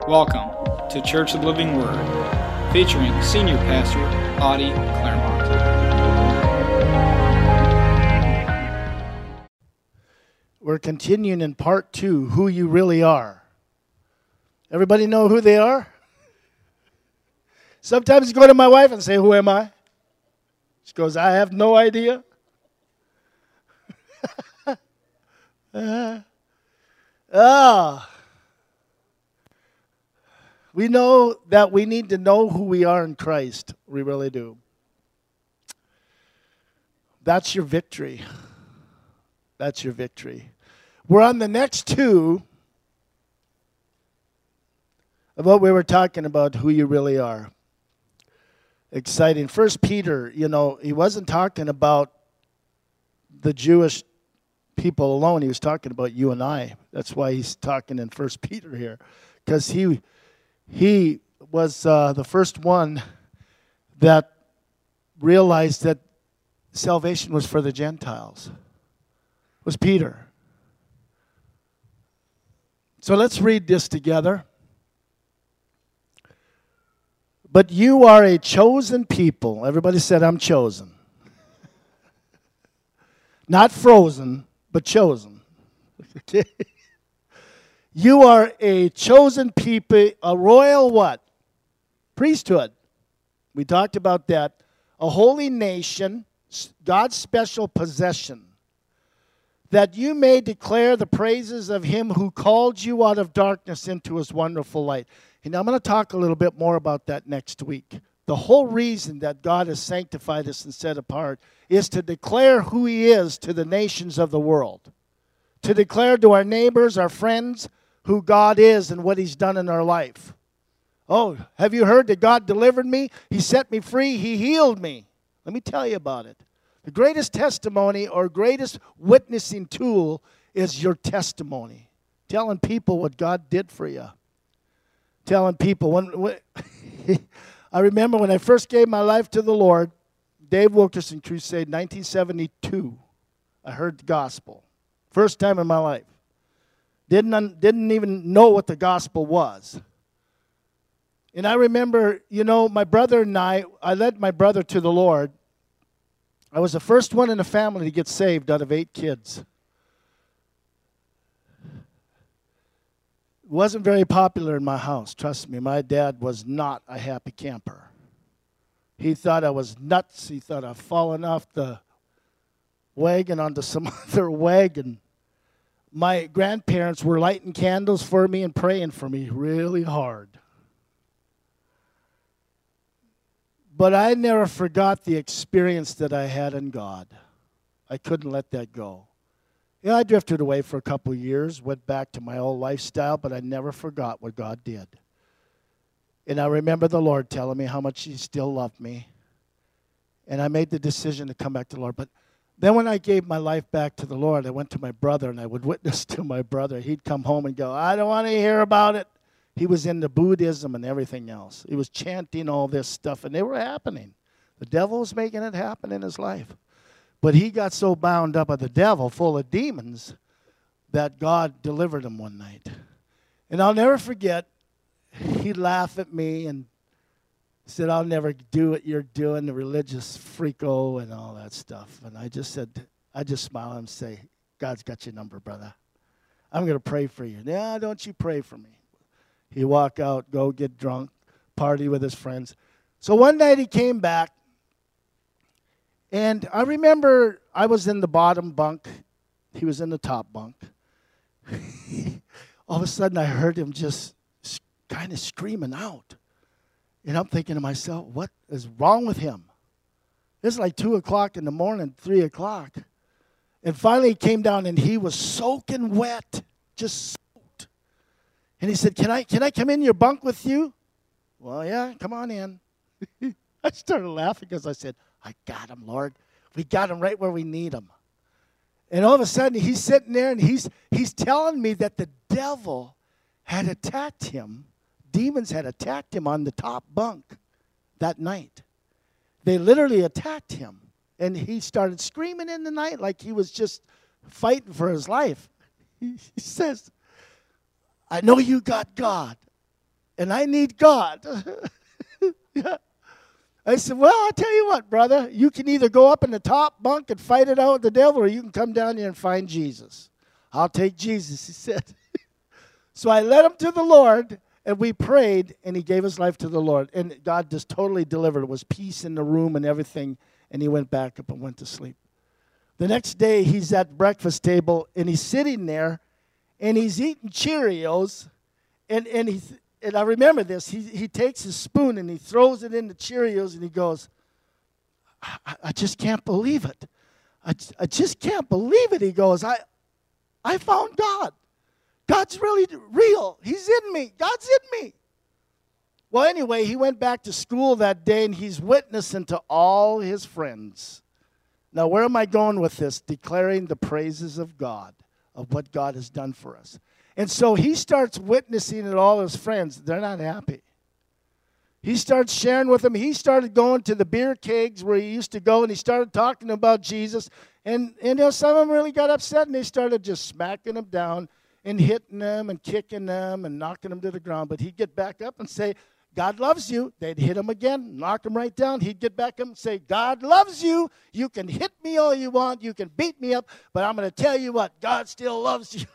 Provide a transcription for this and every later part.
Welcome to Church of the Living Word, featuring Senior Pastor Audie Claremont. We're continuing in part 2, Who You Really Are. Everybody know who they are? Sometimes I go to my wife and say, who am I? She goes, I have no idea. We know that we need to know who we are in Christ. We really do. That's your victory. That's your victory. We're on the next 2 of what we were talking about, who you really are. Exciting. 1 Peter, he wasn't talking about the Jewish people alone. He was talking about you and I. That's why he's talking in 1 Peter here. Because he was the first one that realized that salvation was for the Gentiles. It was Peter. So let's read this together. But you are a chosen people. Everybody said, I'm chosen. Not frozen, but chosen. Okay. You are a chosen people, a royal what? Priesthood. We talked about that. A holy nation, God's special possession, that you may declare the praises of him who called you out of darkness into his wonderful light. And I'm going to talk a little bit more about that next week. The whole reason that God has sanctified us and set apart is to declare who he is to the nations of the world. To declare to our neighbors, our friends, who God is and what he's done in our life. Oh, have you heard that God delivered me? He set me free. He healed me. Let me tell you about it. The greatest testimony or greatest witnessing tool is your testimony. Telling people what God did for you. Telling people. I remember when I first gave my life to the Lord, Dave Wilkerson Crusade, 1972. I heard the gospel. First time in my life. Didn't even know what the gospel was. And I remember, my brother and I led my brother to the Lord. I was the first one in the family to get saved out of 8 kids. It wasn't very popular in my house, trust me. My dad was not a happy camper. He thought I was nuts. He thought I'd fallen off the wagon onto some other wagon. My grandparents were lighting candles for me and praying for me really hard. But I never forgot the experience that I had in God. I couldn't let that go. I drifted away for a couple of years, went back to my old lifestyle, but I never forgot what God did. And I remember the Lord telling me how much he still loved me. And I made the decision to come back to the Lord. But then when I gave my life back to the Lord, I went to my brother, and I would witness to my brother. He'd come home and go, I don't want to hear about it. He was into Buddhism and everything else. He was chanting all this stuff, and they were happening. The devil was making it happen in his life. But he got so bound up with the devil, full of demons, that God delivered him one night. And I'll never forget, he'd laugh at me and said, I'll never do what you're doing, the religious freako and all that stuff. And I just smile and say, God's got your number, brother. I'm going to pray for you. No, don't you pray for me. He'd walk out, go get drunk, party with his friends. So one night he came back, and I remember I was in the bottom bunk. He was in the top bunk. All of a sudden I heard him just kind of screaming out. And I'm thinking to myself, what is wrong with him? It's like 2 o'clock in the morning, 3 o'clock. And finally he came down and he was soaking wet, just soaked. And he said, can I come in your bunk with you? Well, yeah, come on in. I started laughing because I said, I got him, Lord. We got him right where we need him. And all of a sudden he's sitting there and he's telling me that the devil had attacked him. Demons had attacked him on the top bunk that night. They literally attacked him. And he started screaming in the night like he was just fighting for his life. He says, I know you got God. and I need God. Yeah. I said, well, I'll tell you what, brother. You can either go up in the top bunk and fight it out with the devil, or you can come down here and find Jesus. I'll take Jesus, he said. So I led him to the Lord, and we prayed, and he gave his life to the Lord. And God just totally delivered. There was peace in the room and everything, and he went back up and went to sleep. The next day, he's at the breakfast table, and he's sitting there, and he's eating Cheerios, and I remember this. He takes his spoon, and he throws it in the Cheerios, and he goes, I just can't believe it. I just can't believe it. He goes, I found God. God's really real. He's in me. God's in me. Well, anyway, he went back to school that day, and he's witnessing to all his friends. Now, where am I going with this? Declaring the praises of God, of what God has done for us. And so he starts witnessing to all his friends. They're not happy. He starts sharing with them. He started going to the beer kegs where he used to go, and he started talking about Jesus. And some of them really got upset, and they started just smacking him down and hitting them and kicking them and knocking them to the ground. But he'd get back up and say, God loves you. They'd hit him again, knock him right down. He'd get back up and say, God loves you. You can hit me all you want. You can beat me up. But I'm going to tell you what, God still loves you.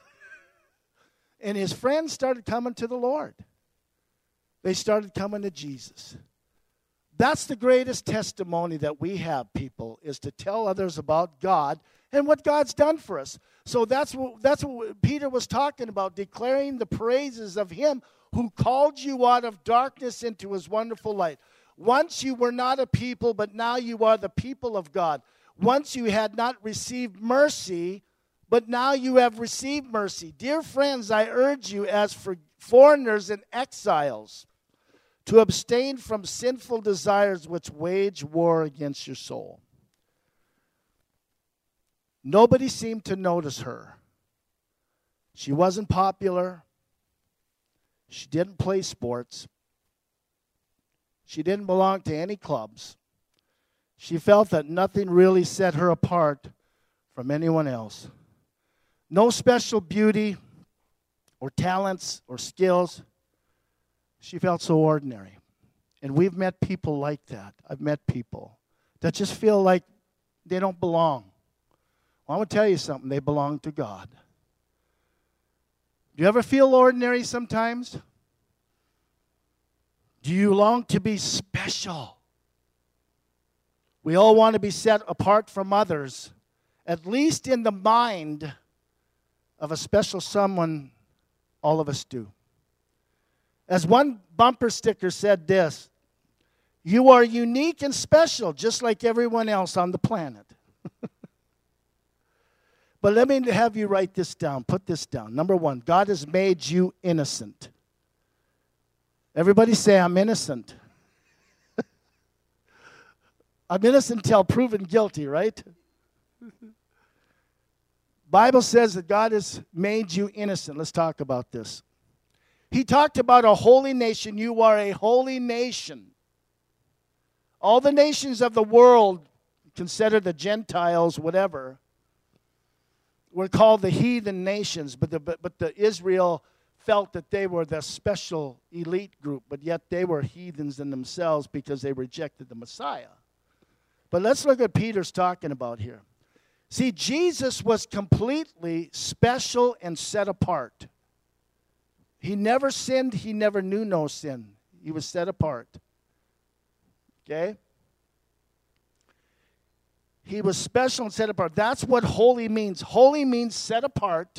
And his friends started coming to the Lord. They started coming to Jesus. That's the greatest testimony that we have, people, is to tell others about God and what God's done for us. So that's what Peter was talking about, declaring the praises of him who called you out of darkness into his wonderful light. Once you were not a people, but now you are the people of God. Once you had not received mercy, but now you have received mercy. Dear friends, I urge you as for foreigners and exiles to abstain from sinful desires which wage war against your soul. Nobody seemed to notice her. She wasn't popular. She didn't play sports. She didn't belong to any clubs. She felt that nothing really set her apart from anyone else. No special beauty or talents or skills. She felt so ordinary. And we've met people like that. I've met people that just feel like they don't belong. Well, I want to tell you something. They belong to God. Do you ever feel ordinary sometimes? Do you long to be special? We all want to be set apart from others, at least in the mind of a special someone. All of us do. As one bumper sticker said this, you are unique and special, just like everyone else on the planet. But let me have you write this down. Put this down. Number one, God has made you innocent. Everybody say, I'm innocent. I'm innocent until proven guilty, right? Bible says that God has made you innocent. Let's talk about this. He talked about a holy nation. You are a holy nation. All the nations of the world, consider the Gentiles, whatever, were called the heathen nations, but the Israel felt that they were the special elite group, but yet they were heathens in themselves because they rejected the Messiah. But let's look at Peter's talking about here. See, Jesus was completely special and set apart. He never sinned. He never knew no sin. He was set apart. Okay? He was special and set apart. That's what holy means. Holy means set apart,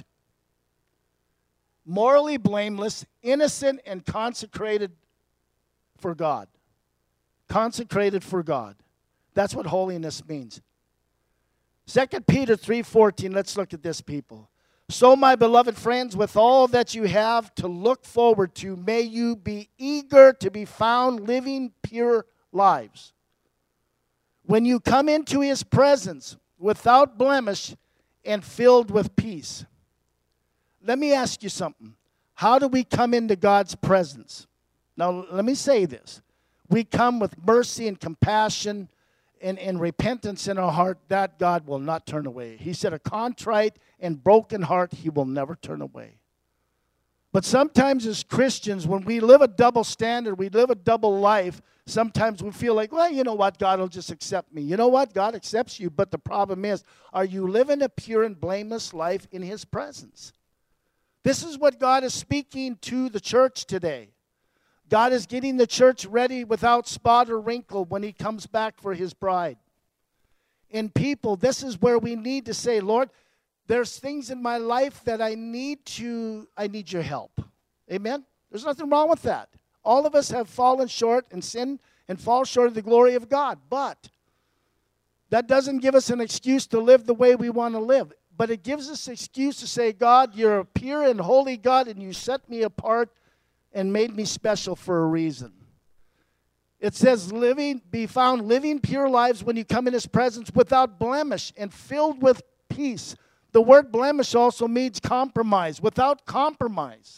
morally blameless, innocent, and consecrated for God. Consecrated for God. That's what holiness means. 2 Peter 3:14, let's look at this, people. So, my beloved friends, with all that you have to look forward to, may you be eager to be found living pure lives. When you come into his presence without blemish and filled with peace. Let me ask you something. How do we come into God's presence? Now, let me say this. We come with mercy and compassion and repentance in our heart. That God will not turn away. He said a contrite and broken heart he will never turn away. But sometimes as Christians, when we live a double standard, we live a double life, sometimes we feel like, well, you know what, God will just accept me. You know what, God accepts you, but the problem is, are you living a pure and blameless life in His presence? This is what God is speaking to the church today. God is getting the church ready without spot or wrinkle when He comes back for His bride. And people, this is where we need to say, Lord, there's things in my life that I need your help. Amen? There's nothing wrong with that. All of us have fallen short and sinned and fall short of the glory of God. But that doesn't give us an excuse to live the way we want to live. But it gives us an excuse to say, God, you're a pure and holy God, and you set me apart and made me special for a reason. It says, be found living pure lives when you come in His presence without blemish and filled with peace. The word blemish also means compromise, without compromise.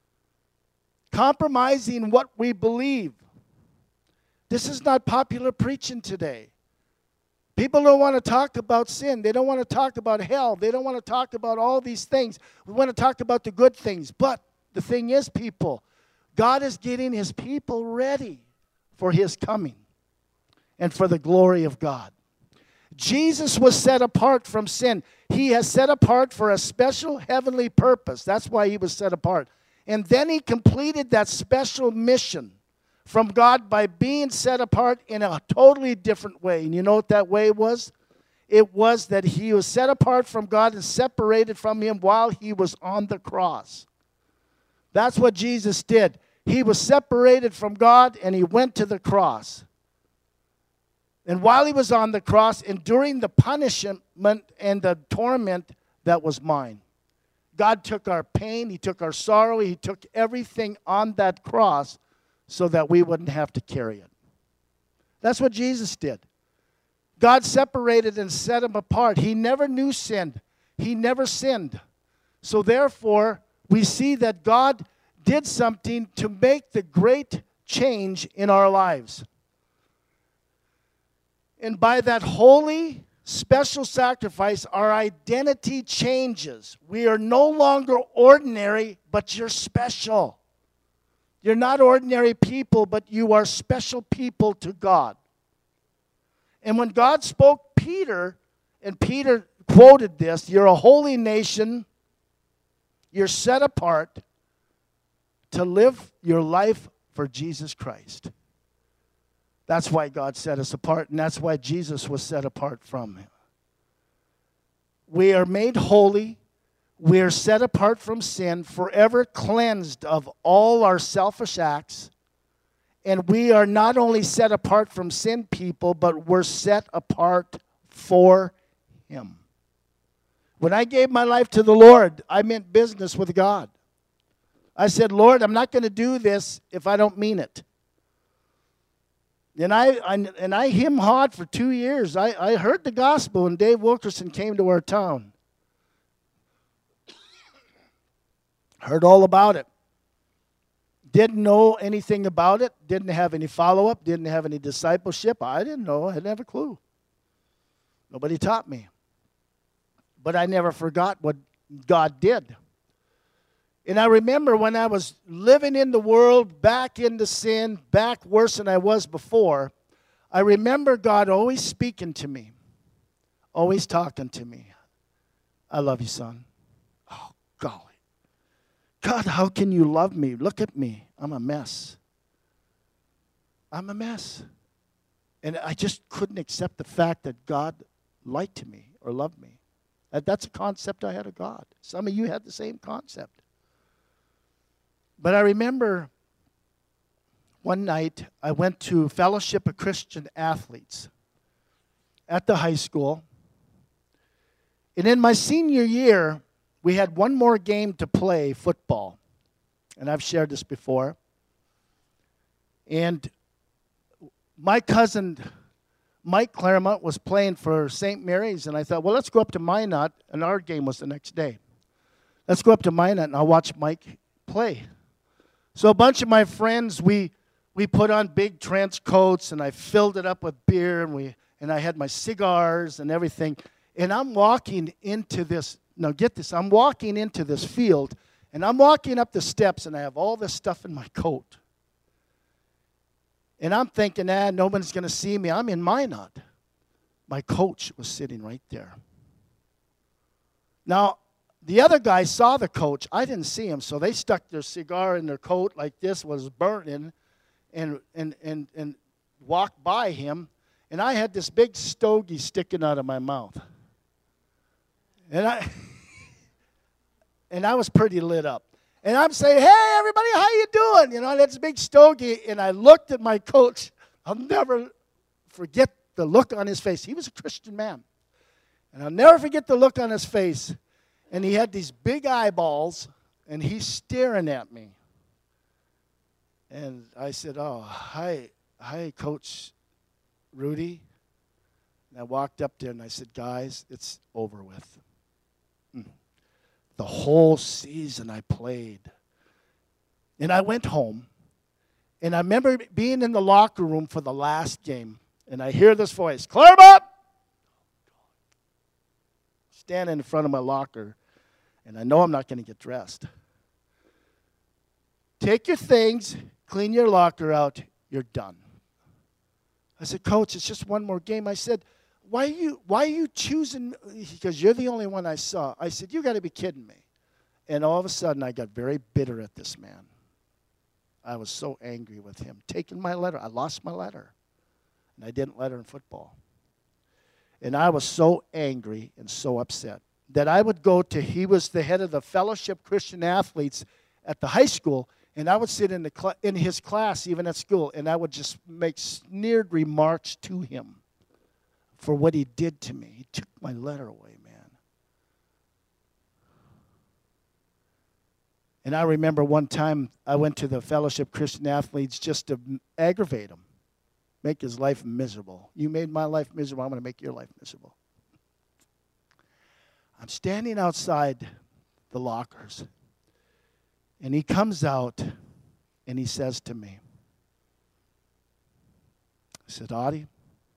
Compromising what we believe. This is not popular preaching today. People don't want to talk about sin. They don't want to talk about hell. They don't want to talk about all these things. We want to talk about the good things. But the thing is, people, God is getting His people ready for His coming and for the glory of God. Jesus was set apart from sin. He has set apart for a special heavenly purpose. That's why He was set apart. And then He completed that special mission from God by being set apart in a totally different way. And you know what that way was? It was that He was set apart from God and separated from Him while He was on the cross. That's what Jesus did. He was separated from God and He went to the cross. And while He was on the cross, enduring the punishment and the torment that was mine. God took our pain, He took our sorrow, He took everything on that cross so that we wouldn't have to carry it. That's what Jesus did. God separated and set Him apart. He never knew sin. He never sinned. So therefore, we see that God did something to make the great change in our lives. And by that holy, special sacrifice, our identity changes. We are no longer ordinary, but you're special. You're not ordinary people, but you are special people to God. And when God spoke Peter, and Peter quoted this, you're a holy nation, you're set apart to live your life for Jesus Christ. That's why God set us apart, and that's why Jesus was set apart from Him. We are made holy. We are set apart from sin, forever cleansed of all our selfish acts. And we are not only set apart from sin, people, but we're set apart for Him. When I gave my life to the Lord, I meant business with God. I said, Lord, I'm not going to do this if I don't mean it. And I him-hawed for 2 years. I heard the gospel when Dave Wilkerson came to our town. Heard all about it. Didn't know anything about it. Didn't have any follow-up. Didn't have any discipleship. I didn't know. I didn't have a clue. Nobody taught me. But I never forgot what God did. And I remember when I was living in the world, back into sin, back worse than I was before, I remember God always speaking to me, always talking to me. I love you, son. Oh, golly. God, how can you love me? Look at me. I'm a mess. I'm a mess. And I just couldn't accept the fact that God liked me or loved me. That's a concept I had of God. Some of you had the same concept. But I remember one night I went to Fellowship of Christian Athletes at the high school. And in my senior year, we had one more game to play, football. And I've shared this before. And my cousin, Mike Claremont, was playing for St. Mary's. And I thought, well, let's go up to Minot. And our game was the next day. Let's go up to Minot and I'll watch Mike play. So a bunch of my friends, we put on big trench coats, and I filled it up with beer, and I had my cigars and everything. And I'm walking into this, now get this, I'm walking into this field, And I'm walking up the steps, and I have all this stuff in my coat. And I'm thinking, nobody's going to see me. I'm in Minot. My coach was sitting right there. Now, the other guy saw the coach. I didn't see him, so they stuck their cigar in their coat like this was burning and walked by him. And I had this big stogie sticking out of my mouth. And I was pretty lit up. And I'm saying, hey, everybody, how you doing? You know, that's a big stogie. And I looked at my coach. I'll never forget the look on his face. He was a Christian man. And I'll never forget the look on his face. And he had these big eyeballs, and he's staring at me. And I said, oh, hi, Coach Rudy. And I walked up there, and I said, guys, it's over with. The whole season I played. And I went home, and I remember being in the locker room for the last game, and I hear this voice, Claremont! Standing in front of my locker, and I know I'm not going to get dressed. Take your things, clean your locker out, you're done. I said, Coach, it's just one more game. I said, why are you choosing? Because you're the only one I saw. I said, you got to be kidding me. And all of a sudden, I got very bitter at this man. I was so angry with him. Taking my letter. I lost my letter. And I didn't letter in football. And I was so angry and so upset that I would go to, he was the head of the Fellowship Christian Athletes at the high school, and I would sit in his class, even at school, and I would just make sneered remarks to him for what he did to me. He took my letter away, man. And I remember one time I went to the Fellowship Christian Athletes just to aggravate him, make his life miserable. You made my life miserable, I'm going to make your life miserable. I'm standing outside the lockers, and he comes out, and he says to me, I said, Audie,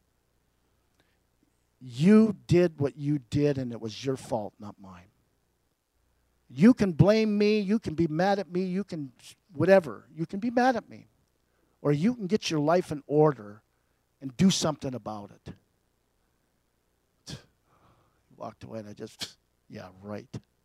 you did what you did, and it was your fault, not mine. You can blame me. You can be mad at me. You can whatever. You can be mad at me. Or you can get your life in order and do something about it. He walked away, and I just, yeah, right.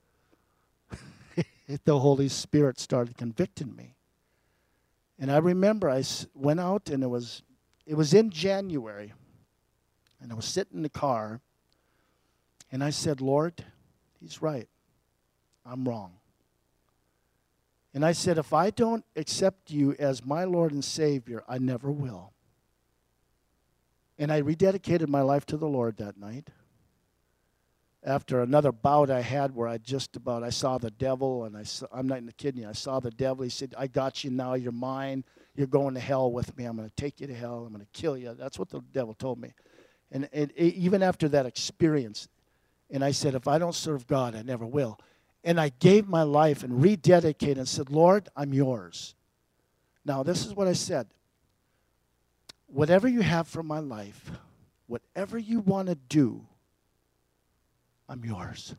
The Holy Spirit started convicting me. And I remember I went out, and it was in January. And I was sitting in the car, and I said, Lord, he's right. I'm wrong. And I said, if I don't accept you as my Lord and Savior, I never will. And I rededicated my life to the Lord that night. After another bout I had where I saw the devil, and I'm not kidding you, I saw the devil. He said, I got you now, you're mine. You're going to hell with me. I'm going to take you to hell. I'm going to kill you. That's what the devil told me. And even after that experience, and I said, if I don't serve God, I never will. And I gave my life and rededicated and said, Lord, I'm yours. Now, this is what I said. Whatever you have for my life, whatever you want to do, I'm yours.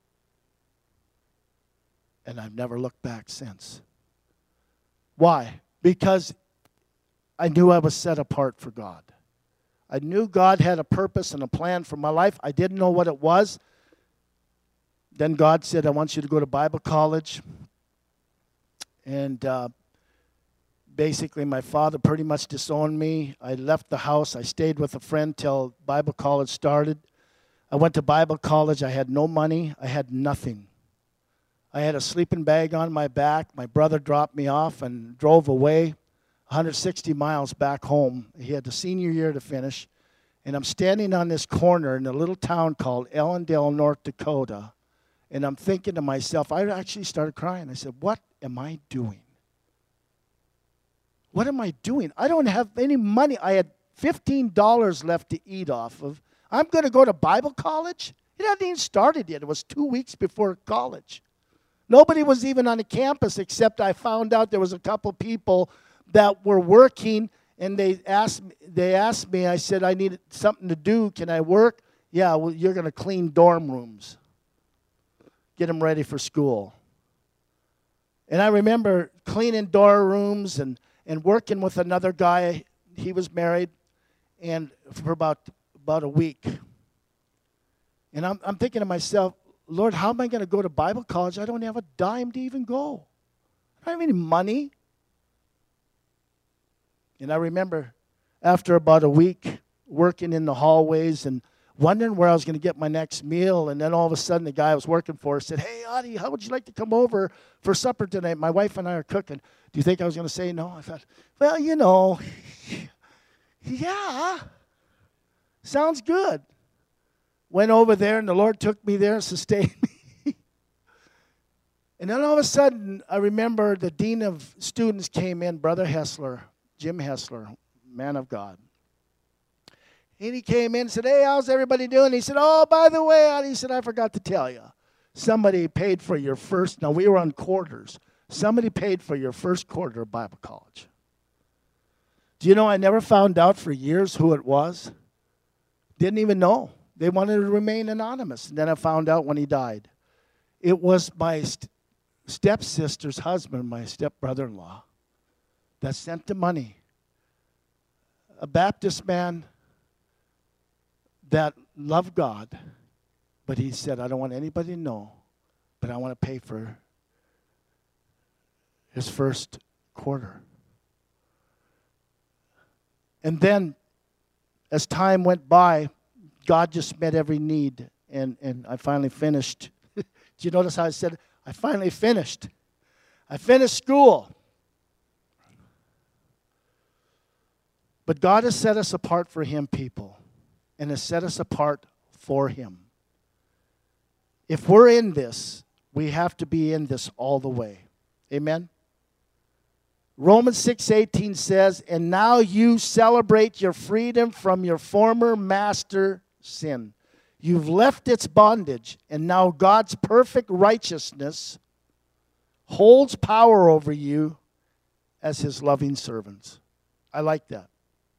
And I've never looked back since. Why? Because I knew I was set apart for God. I knew God had a purpose and a plan for my life. I didn't know what it was. Then God said, I want you to go to Bible college. And basically my father pretty much disowned me. I left the house. I stayed with a friend till Bible college started. I went to Bible college. I had no money. I had nothing. I had a sleeping bag on my back. My brother dropped me off and drove away 160 miles back home. He had the senior year to finish. And I'm standing on this corner in a little town called Ellendale, North Dakota. And I'm thinking to myself, I actually started crying. I said, what am I doing? What am I doing? I don't have any money. I had $15 left to eat off of. I'm going to go to Bible college? It hadn't even started yet. It was 2 weeks before college. Nobody was even on the campus except I found out there was a couple people that were working, and they asked me, I said, I need something to do. Can I work? Yeah, well, you're going to clean dorm rooms. Get them ready for school. And I remember cleaning door rooms and working with another guy. He was married, and for about a week. And I'm thinking to myself, Lord, how am I going to go to Bible college? I don't have a dime to even go. I don't have any money. And I remember after about a week working in the hallways and wondering where I was going to get my next meal. And then all of a sudden the guy I was working for said, hey, Audie, how would you like to come over for supper tonight? My wife and I are cooking. Do you think I was going to say no? I thought, well, you know, yeah, sounds good. Went over there and the Lord took me there and sustained me. And then all of a sudden I remember the dean of students came in, Brother Hessler, Jim Hessler, man of God. And he came in and said, hey, how's everybody doing? He said, oh, by the way, he said, I forgot to tell you. Somebody paid for your first, now we were on quarters. Somebody paid for your first quarter of Bible college. Do you know I never found out for years who it was? Didn't even know. They wanted to remain anonymous. And then I found out when he died. It was my stepsister's husband, my stepbrother-in-law, that sent the money. A Baptist man that loved God, but he said, I don't want anybody to know, but I want to pay for his first quarter. And then, as time went by, God just met every need, and I finally finished. Do you notice how I said, I finally finished? I finished school. But God has set us apart for Him, people, and has set us apart for Him. If we're in this, we have to be in this all the way. Amen? Romans 6:18 says, and now you celebrate your freedom from your former master, sin. You've left its bondage, and now God's perfect righteousness holds power over you as His loving servants. I like that.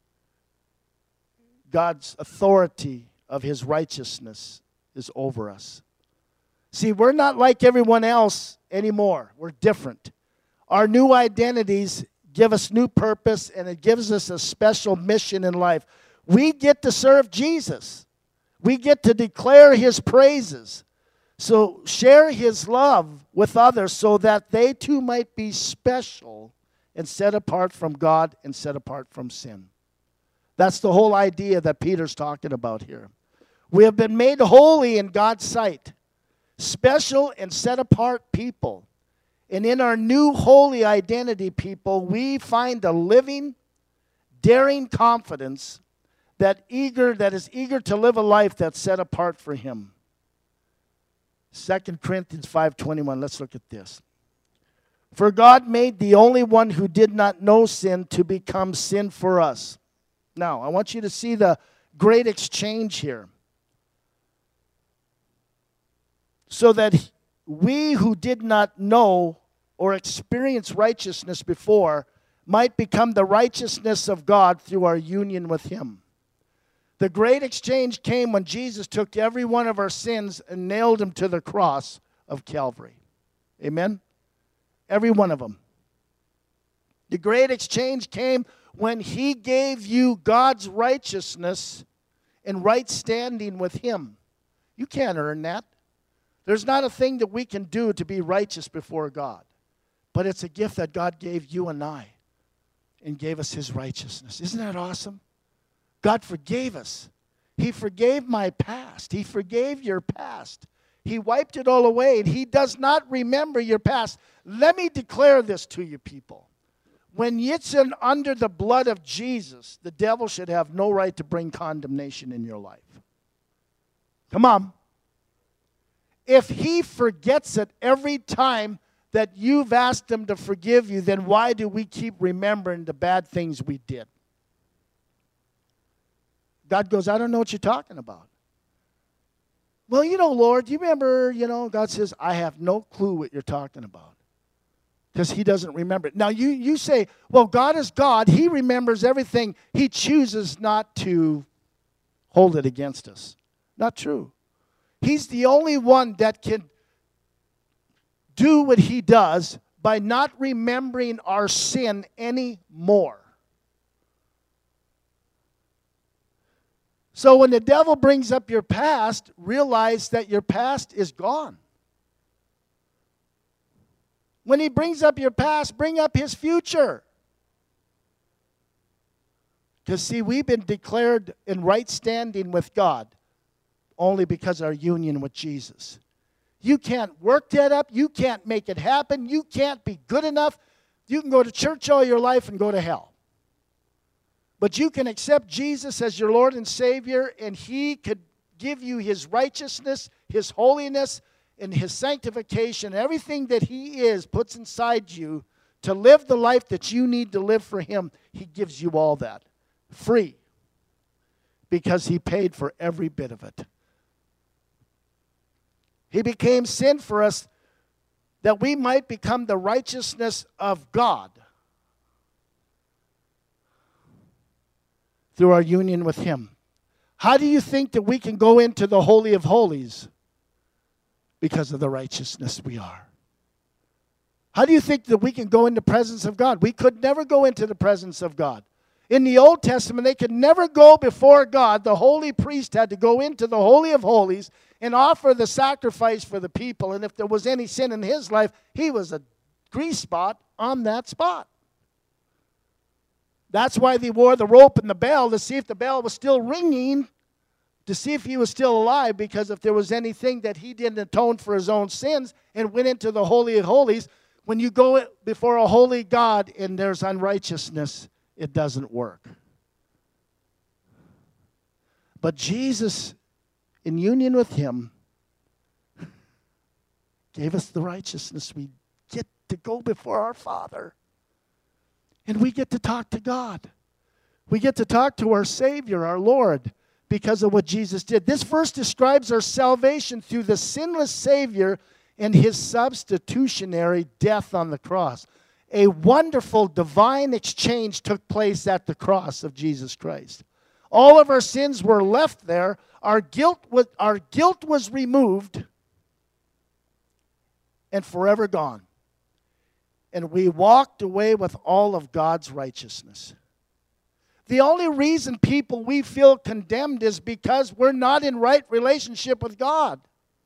God's authority of His righteousness is over us. See, we're not like everyone else anymore. We're different. Our new identities give us new purpose, and it gives us a special mission in life. We get to serve Jesus. We get to declare His praises. So share His love with others so that they too might be special and set apart from God and set apart from sin. That's the whole idea that Peter's talking about here. We have been made holy in God's sight, special and set apart people. And in our new holy identity, people, we find a living, daring confidence that is eager to live a life that's set apart for Him. 2 Corinthians 5:21, let's look at this. For God made the only one who did not know sin to become sin for us. Now, I want you to see the great exchange here. So that we who did not know or experience righteousness before might become the righteousness of God through our union with Him. The great exchange came when Jesus took every one of our sins and nailed them to the cross of Calvary. Amen? Every one of them. The great exchange came when He gave you God's righteousness and right standing with Him. You can't earn that. There's not a thing that we can do to be righteous before God. But it's a gift that God gave you and I and gave us His righteousness. Isn't that awesome? God forgave us. He forgave my past. He forgave your past. He wiped it all away, and He does not remember your past. Let me declare this to you, people. When it's under the blood of Jesus, the devil should have no right to bring condemnation in your life. Come on. If he forgets it every time that you've asked Him to forgive you, then why do we keep remembering the bad things we did? God goes, I don't know what you're talking about. Well, Lord, you remember, God says, I have no clue what you're talking about. Because He doesn't remember it. Now, you say, well, God is God. He remembers everything. He chooses not to hold it against us. Not true. He's the only one that can do what He does, by not remembering our sin anymore. So when the devil brings up your past, realize that your past is gone. When he brings up your past, bring up his future. Because see, we've been declared in right standing with God only because of our union with Jesus. You can't work that up. You can't make it happen. You can't be good enough. You can go to church all your life and go to hell. But you can accept Jesus as your Lord and Savior, and he could give you his righteousness, his holiness, and his sanctification. Everything that he is puts inside you to live the life that you need to live for him. He gives you all that free because he paid for every bit of it. He became sin for us that we might become the righteousness of God through our union with him. How do you think that we can go into the Holy of Holies? Because of the righteousness we are. How do you think that we can go into the presence of God? We could never go into the presence of God. In the Old Testament, they could never go before God. The holy priest had to go into the Holy of Holies and offer the sacrifice for the people. And if there was any sin in his life, he was a grease spot on that spot. That's why they wore the rope and the bell, to see if the bell was still ringing, to see if he was still alive, because if there was anything that he didn't atone for his own sins and went into the Holy of Holies, when you go before a holy God and there's unrighteousness, it doesn't work. But Jesus, in union with him, gave us the righteousness. We get to go before our Father. And we get to talk to God. We get to talk to our Savior, our Lord, because of what Jesus did. This verse describes our salvation through the sinless Savior and his substitutionary death on the cross. A wonderful divine exchange took place at the cross of Jesus Christ. All of our sins were left there. Our guilt was removed and forever gone. And we walked away with all of God's righteousness. The only reason we feel condemned is because we're not in right relationship with God.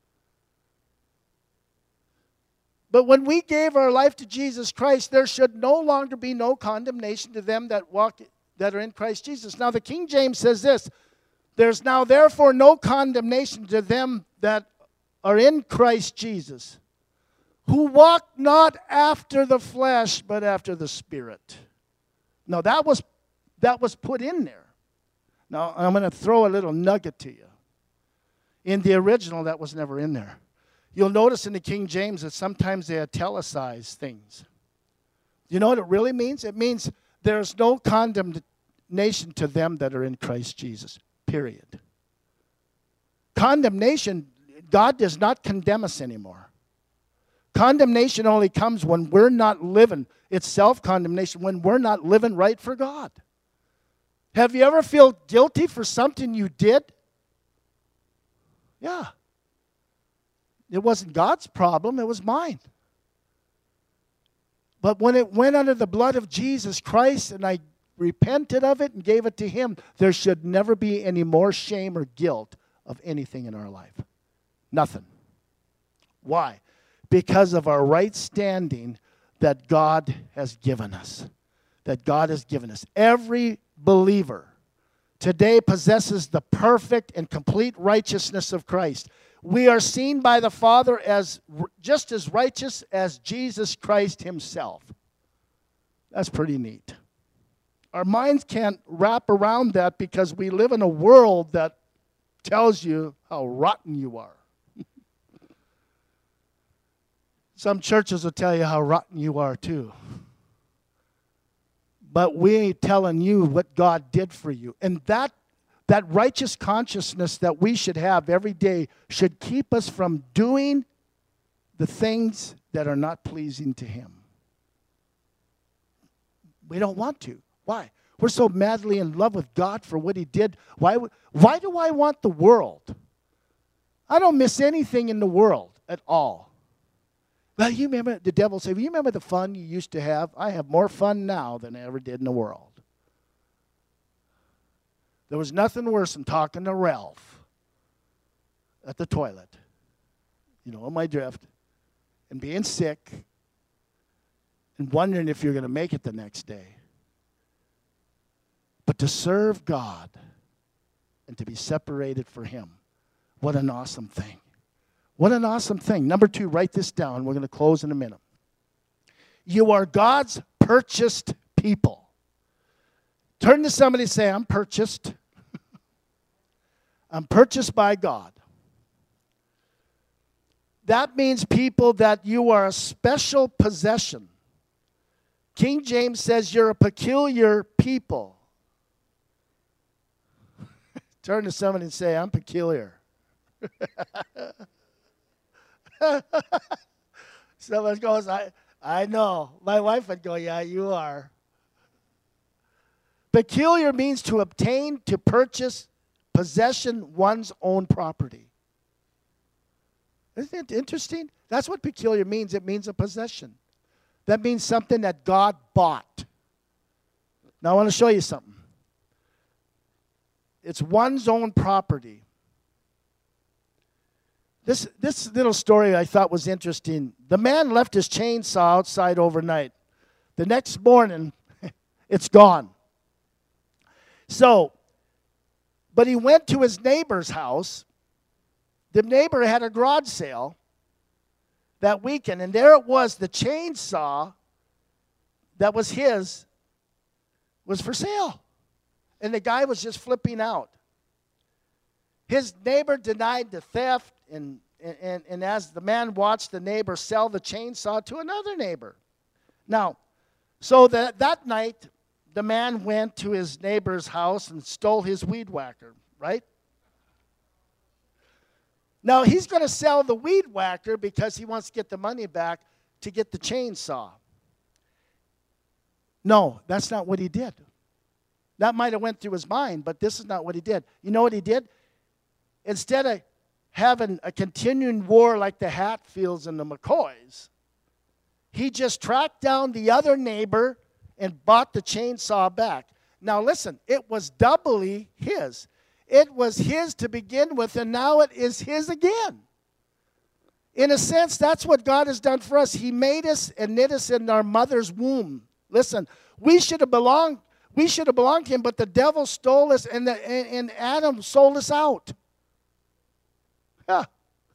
But when we gave our life to Jesus Christ, there should no longer be no condemnation to them that are in Christ Jesus. Now the King James says this: there's now therefore no condemnation to them that are in Christ Jesus, who walk not after the flesh, but after the Spirit. Now that was put in there. Now I'm going to throw a little nugget to you. In the original, that was never in there. You'll notice in the King James that sometimes they italicize things. You know what it really means? It means there's no condemnation to them that are in Christ Jesus, period. Condemnation, God does not condemn us anymore. Condemnation only comes when we're not living. It's self-condemnation when we're not living right for God. Have you ever felt guilty for something you did? Yeah. It wasn't God's problem, it was mine. But when it went under the blood of Jesus Christ and I repented of it and gave it to him, there should never be any more shame or guilt of anything in our life. Nothing. Why? Because of our right standing that God has given us. That God has given us. Every believer today possesses the perfect and complete righteousness of Christ. We are seen by the Father as just as righteous as Jesus Christ himself. That's pretty neat. Our minds can't wrap around that because we live in a world that tells you how rotten you are. Some churches will tell you how rotten you are too. But we ain't telling you what God did for you. And that righteous consciousness that we should have every day should keep us from doing the things that are not pleasing to him. We don't want to. Why? We're so madly in love with God for what he did. Why do I want the world? I don't miss anything in the world at all. Well, you remember, the devil said, you remember the fun you used to have? I have more fun now than I ever did in the world. There was nothing worse than talking to Ralph at the toilet, on my drift, and being sick and wondering if you're going to make it the next day. But to serve God and to be separated for Him, what an awesome thing. What an awesome thing. Number 2, write this down. We're going to close in a minute. You are God's purchased people. Turn to somebody and say, I'm purchased. I'm purchased by God. That means, people, that you are a special possession. King James says you're a peculiar people. Turn to somebody and say, I'm peculiar. Someone goes, I know. My wife would go, yeah, you are. Peculiar means to obtain, to purchase, possession, one's own property. Isn't it interesting? That's what peculiar means. It means a possession. That means something that God bought. Now I want to show you something. It's one's own property. This little story I thought was interesting. The man left his chainsaw outside overnight. The next morning, it's gone. But he went to his neighbor's house. The neighbor had a garage sale that weekend, and there it was, the chainsaw that was his was for sale. And the guy was just flipping out. His neighbor denied the theft, and as the man watched the neighbor sell the chainsaw to another neighbor. Now, so that night, the man went to his neighbor's house and stole his weed whacker, right? Now, he's going to sell the weed whacker because he wants to get the money back to get the chainsaw. No, that's not what he did. That might have went through his mind, but this is not what he did. You know what he did? Instead of having a continuing war like the Hatfields and the McCoys, he just tracked down the other neighbor and bought the chainsaw back. Now listen, it was doubly his. It was his to begin with, and now it is his again. In a sense, that's what God has done for us. He made us and knit us in our mother's womb. Listen, we should have belonged to him, but the devil stole us, and Adam sold us out. Yeah.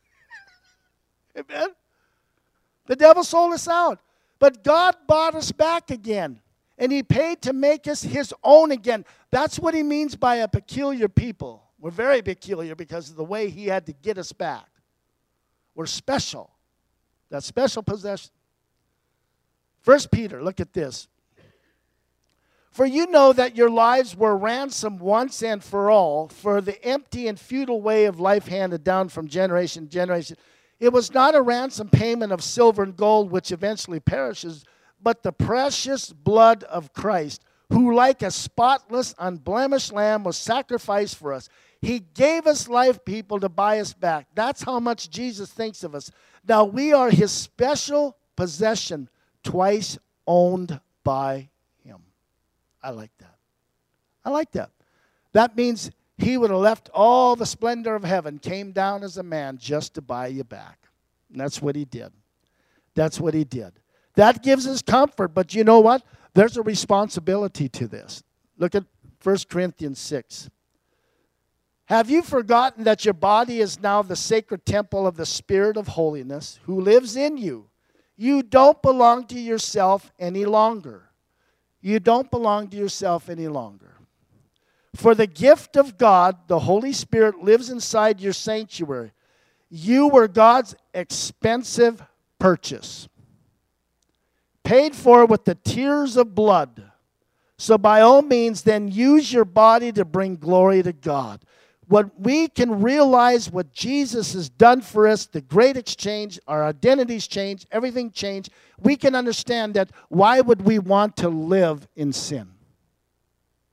Amen? The devil sold us out. But God bought us back again. And he paid to make us his own again. That's what he means by a peculiar people. We're very peculiar because of the way he had to get us back. We're special. That special possession. 1 Peter, look at this. For you know that your lives were ransomed once and for all for the empty and futile way of life handed down from generation to generation. It was not a ransom payment of silver and gold which eventually perishes, but the precious blood of Christ, who like a spotless, unblemished lamb was sacrificed for us. He gave us life, people, to buy us back. That's how much Jesus thinks of us. Now we are his special possession, twice owned by him. I like that. I like that. That means he would have left all the splendor of heaven, came down as a man just to buy you back. And that's what he did. That's what he did. That gives us comfort, but you know what? There's a responsibility to this. Look at 1 Corinthians 6. Have you forgotten that your body is now the sacred temple of the Spirit of holiness who lives in you? You don't belong to yourself any longer. You don't belong to yourself any longer. For the gift of God, the Holy Spirit, lives inside your sanctuary. You were God's expensive purchase, paid for with the tears of blood. So by all means, then use your body to bring glory to God. When we can realize what Jesus has done for us, the great exchange, our identities change, everything changed, we can understand that why would we want to live in sin?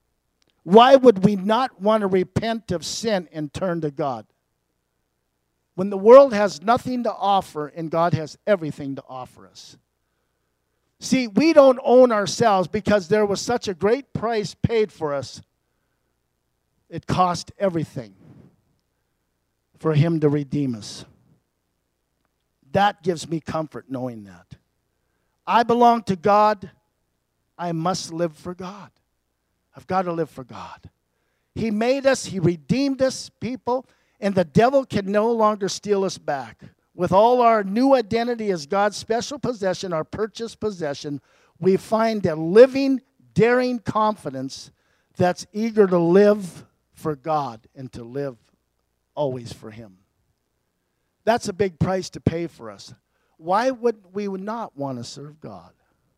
Why would we not want to repent of sin and turn to God? When the world has nothing to offer and God has everything to offer us. See, we don't own ourselves because there was such a great price paid for us. It cost everything for Him to redeem us. That gives me comfort knowing that. I belong to God. I must live for God. I've got to live for God. He made us. He redeemed us, people. And the devil can no longer steal us back. With all our new identity as God's special possession, our purchased possession, we find a living, daring confidence that's eager to live for God and to live always for Him. That's a big price to pay for us. Why would we not want to serve God?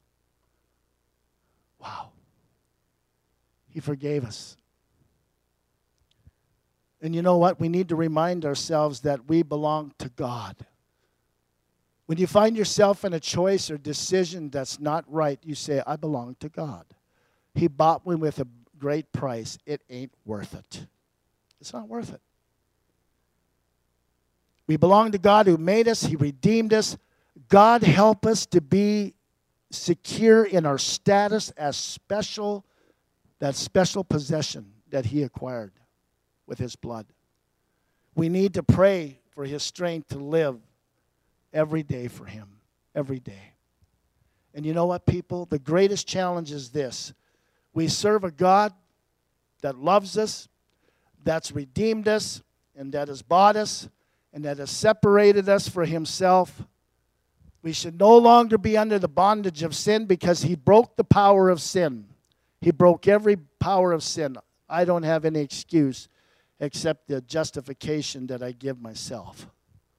Wow. He forgave us. And you know what? We need to remind ourselves that we belong to God. When you find yourself in a choice or decision that's not right, you say, I belong to God. He bought me with a great price. It ain't worth it. It's not worth it. We belong to God who made us. He redeemed us. God help us to be secure in our status as special, that special possession that He acquired with His blood. We need to pray for His strength to live every day for Him, every day. And you know what, people? The greatest challenge is this. We serve a God that loves us, that's redeemed us, and that has bought us, and that has separated us for Himself. We should no longer be under the bondage of sin because He broke the power of sin. He broke every power of sin. I don't have any excuse except the justification that I give myself.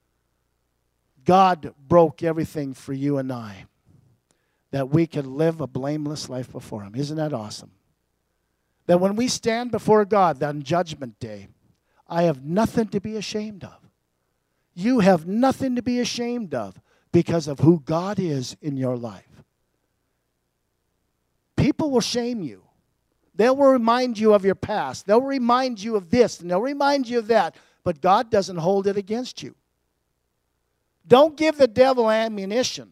God broke everything for you and I, that we could live a blameless life before Him. Isn't that awesome? That when we stand before God on Judgment Day, I have nothing to be ashamed of. You have nothing to be ashamed of because of who God is in your life. People will shame you. They will remind you of your past. They'll remind you of this, and they'll remind you of that. But God doesn't hold it against you. Don't give the devil ammunition.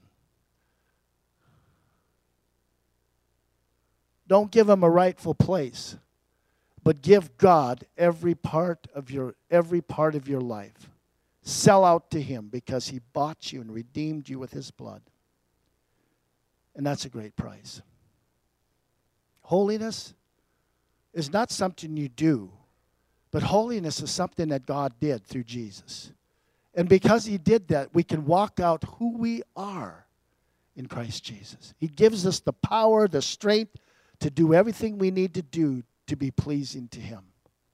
Don't give him a rightful place. But give God every part of your life. Sell out to Him because He bought you and redeemed you with His blood. And that's a great price. Holiness is not something you do, but holiness is something that God did through Jesus. And because He did that, we can walk out who we are in Christ Jesus. He gives us the power, the strength to do everything we need to do to be pleasing to Him.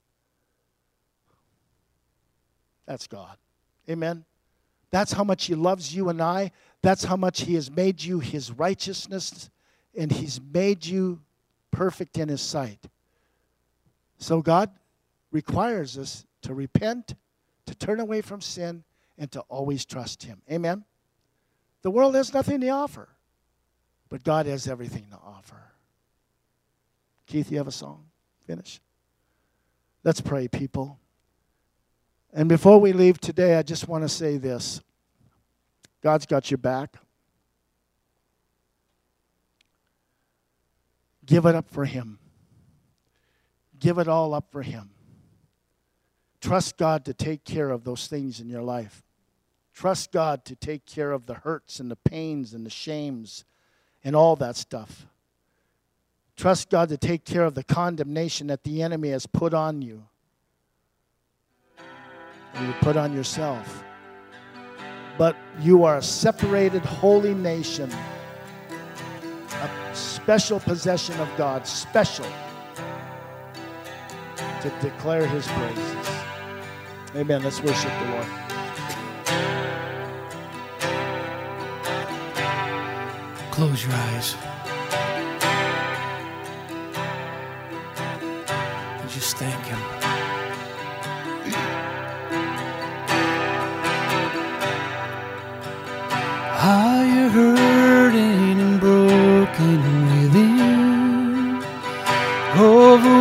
That's God. Amen. That's how much He loves you and I. That's how much He has made you His righteousness, and He's made you perfect in His sight. So God requires us to repent, to turn away from sin, and to always trust Him. Amen? The world has nothing to offer, but God has everything to offer. Keith, you have a song? Finish. Let's pray, people. And before we leave today, I just want to say this. God's got your back. Give it up for Him. Give it all up for Him. Trust God to take care of those things in your life. Trust God to take care of the hurts and the pains and the shames and all that stuff. Trust God to take care of the condemnation that the enemy has put on you. And you put on yourself. But you are a separated, holy nation. A special possession of God. Special. To declare His praises. Amen. Let's worship the Lord. Close your eyes. And just thank Him. Are you hurting and broken within?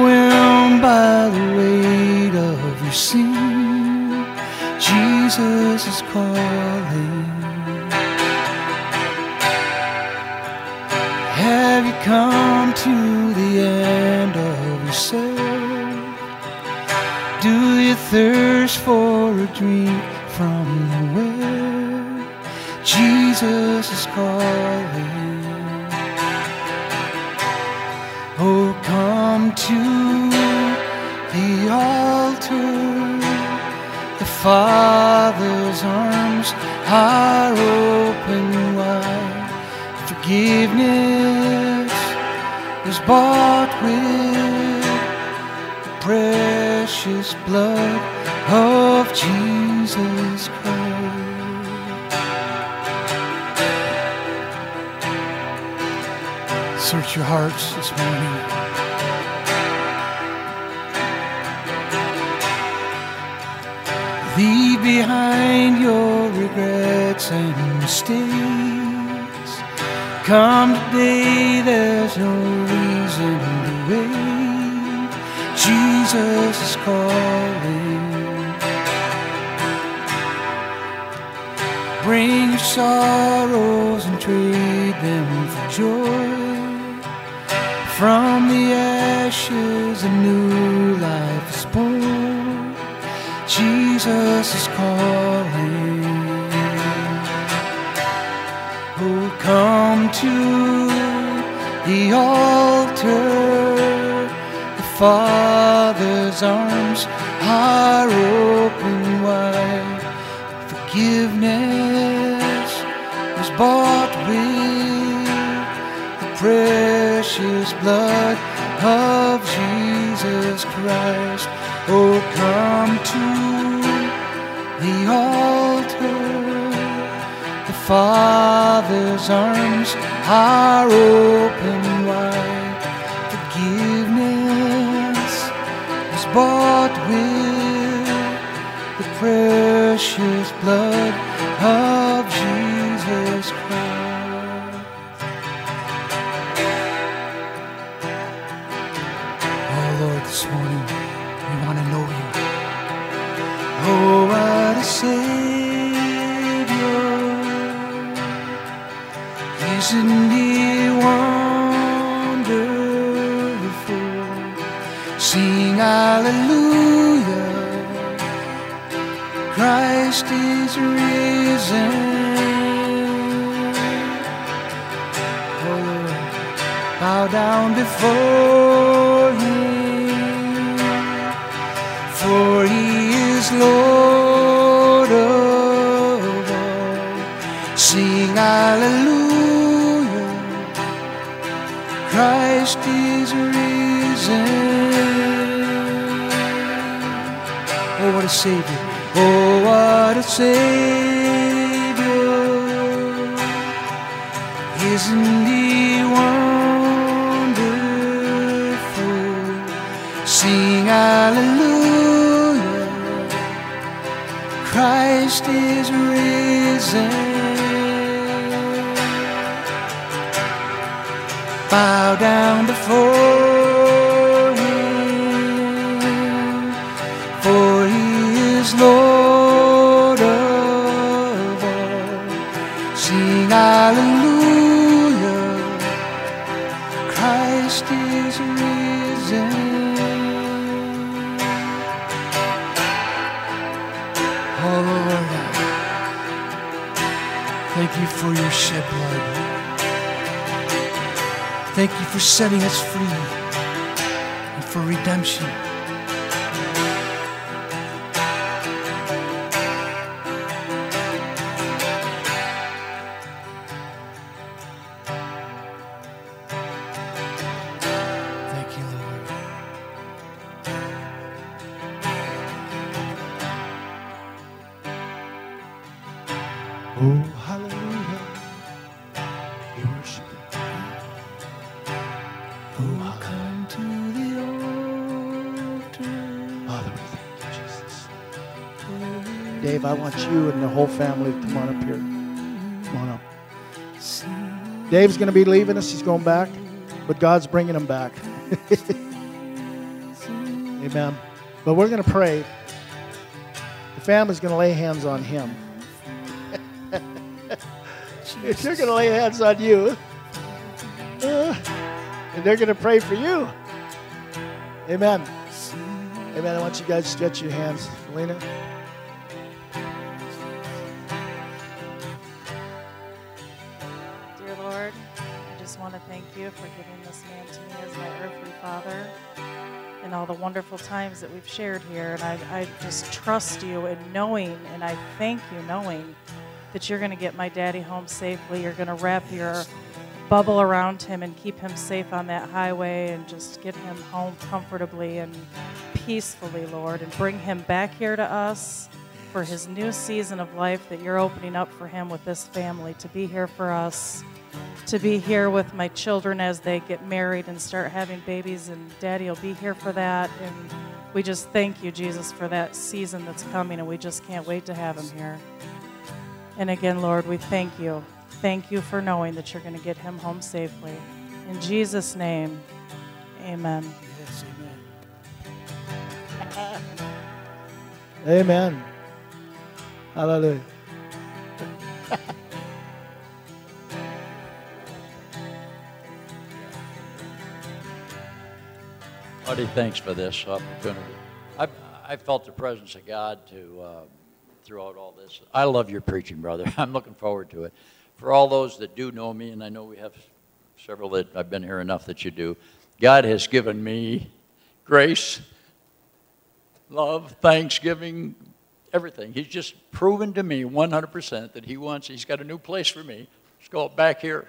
Overwhelmed by the weight of your sin? Jesus drink from the well. Jesus is calling. Oh, come to the altar. The Father's arms are open wide. Forgiveness is bought with the precious blood of Jesus Christ. Search your hearts this morning. Leave behind your regrets and mistakes. Come today, there's no reason to wait. Jesus is calling. Bring your sorrows and trade them for joy. From the ashes a new life is born. Jesus is calling. Oh, come to the altar. The Father's arms are open wide. Forgiveness was bought with the precious blood of Jesus Christ. Oh, come to the altar. The Father's arms are open wide. Forgiveness is bought with the precious blood of Jesus Christ. Oh Lord, this morning we want to know you. Oh, what a Savior. Isn't He wonderful? Sing hallelujah. Christ is risen. Oh Lord, bow down before Him, for He is Lord of all. Sing hallelujah. Christ is risen. Oh, what a Savior. Oh, what a Savior. Isn't He wonderful? Sing hallelujah. Christ is risen. Bow down before Him, for He is Lord of all. Sing hallelujah. Christ is risen. Oh Lord, thank you for your shed blood. Thank you for setting us free and for redemption. Thank you, Lord. Oh, hallelujah. We worship you. Oh, come to the altar. Father, we thank you, Jesus. Dave, I want you and the whole family to come on up here. Come on up. Dave's going to be leaving us. He's going back. But God's bringing him back. Amen. But we're going to pray. The family's going to lay hands on him. If you're going to lay hands on you, and they're going to pray for you. Amen. Amen. I want you guys to stretch your hands. Lena. want to thank you for giving this man to me as my earthly father and all the wonderful times that we've shared here. And I just trust you in knowing, and I thank you knowing that you're going to get my daddy home safely. You're going to wrap your bubble around him and keep him safe on that highway and just get him home comfortably and peacefully, Lord, and bring him back here to us for his new season of life that you're opening up for him with this family, to be here for us, to be here with my children as they get married and start having babies, and Daddy will be here for that. And we just thank you, Jesus, for that season that's coming, and we just can't wait to have him here. And again, Lord, we thank you. Thank you for knowing that you're going to get him home safely. In Jesus' name, amen. Yes, amen. Amen. Hallelujah. Buddy, thanks for this opportunity. I felt the presence of God throughout all this. I love your preaching, brother. I'm looking forward to it. For all those that do know me, and I know we have several that I've been here enough that you do, God has given me grace, love, thanksgiving, everything. He's just proven to me 100% that he's got a new place for me. Let's go back here.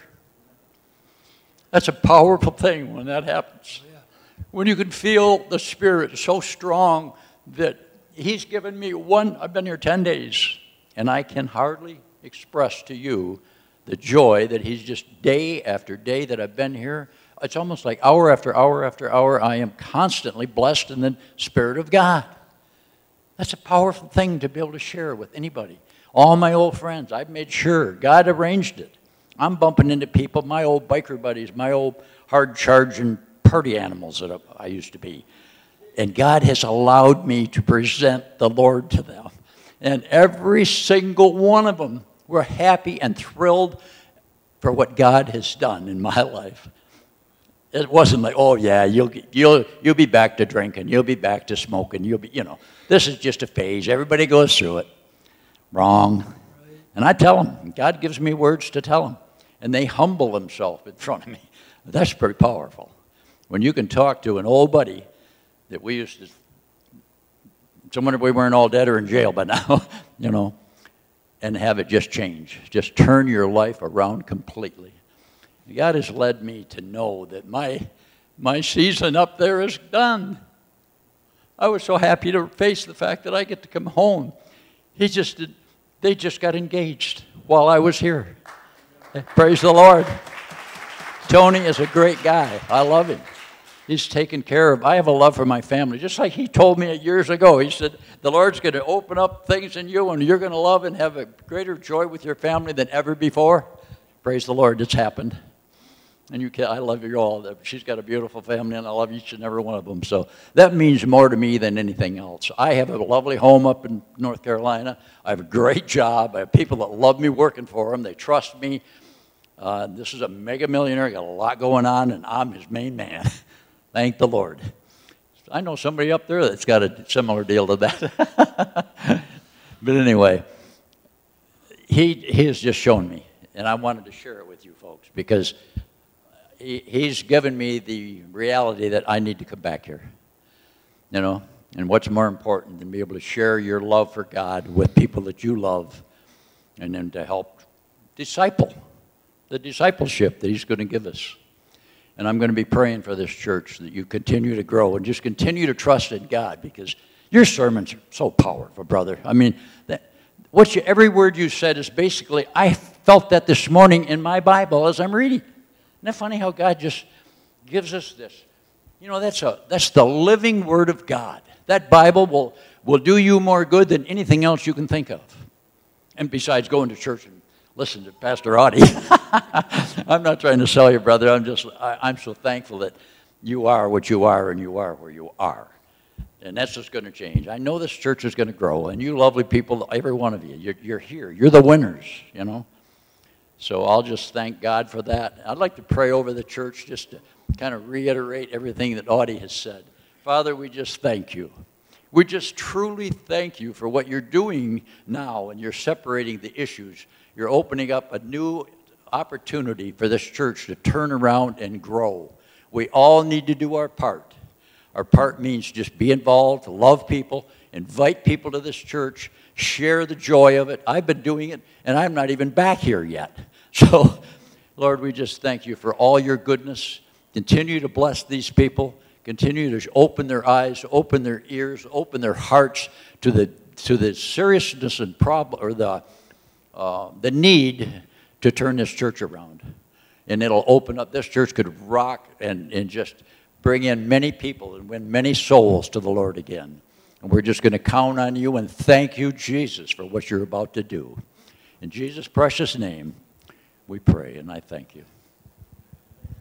That's a powerful thing when that happens. When you can feel the Spirit so strong that he's given me I've been here 10 days, and I can hardly express to you the joy that he's just day after day that I've been here. It's almost like hour after hour after hour, I am constantly blessed in the Spirit of God. That's a powerful thing to be able to share with anybody. All my old friends, I've made sure God arranged it. I'm bumping into people, my old biker buddies, my old hard-charging party animals that I used to be. And God has allowed me to present the Lord to them. And every single one of them were happy and thrilled for what God has done in my life. It wasn't like, oh yeah, you'll be back to drinking, you'll be back to smoking, this is just a phase. Everybody goes through it. Wrong. And I tell them, God gives me words to tell them. And they humble themselves in front of me. That's pretty powerful. When you can talk to an old buddy that we used to, someone if we weren't all dead or in jail by now, and have it just change. Just turn your life around completely. God has led me to know that my season up there is done. I was so happy to face the fact that I get to come home. They just got engaged while I was here. Praise the Lord. Tony is a great guy. I love him. He's taken care of. I have a love for my family. Just like he told me years ago. He said, the Lord's going to open up things in you, and you're going to love and have a greater joy with your family than ever before. Praise the Lord. It's happened. And I love you all. She's got a beautiful family, and I love each and every one of them. So that means more to me than anything else. I have a lovely home up in North Carolina. I have a great job. I have people that love me working for them. They trust me. This is a mega millionaire. Got a lot going on, and I'm his main man. Thank the Lord. I know somebody up there that's got a similar deal to that. But anyway, he has just shown me, and I wanted to share it with you folks because he's given me the reality that I need to come back here. And what's more important than be able to share your love for God with people that you love, and then to help disciple, the discipleship that he's going to give us. And I'm going to be praying for this church that you continue to grow and just continue to trust in God, because your sermons are so powerful, brother. I mean, every word you said is basically, I felt that this morning in my Bible as I'm reading. Isn't that funny how God just gives us this? That's the living Word of God. That Bible will do you more good than anything else you can think of. And besides going to church and listen to Pastor Audie. I'm not trying to sell you, brother. I'm so thankful that you are what you are and you are where you are. And that's just going to change. I know this church is going to grow, and you lovely people, every one of you, you're here. You're the winners, So I'll just thank God for that. I'd like to pray over the church just to kind of reiterate everything that Audie has said. Father, we just thank you. We just truly thank you for what you're doing now, and you're separating the issues. You're opening up a new opportunity for this church to turn around and grow. We all need to do our part. Our part means just be involved, love people, invite people to this church, share the joy of it. I've been doing it, and I'm not even back here yet. So, Lord, we just thank you for all your goodness. Continue to bless these people. Continue to open their eyes, open their ears, open their hearts to the seriousness and problem, or the need to turn this church around. And it'll open up. This church could rock and just bring in many people and win many souls to the Lord again. And we're just going to count on you and thank you, Jesus, for what you're about to do. In Jesus' precious name, we pray, and I thank you.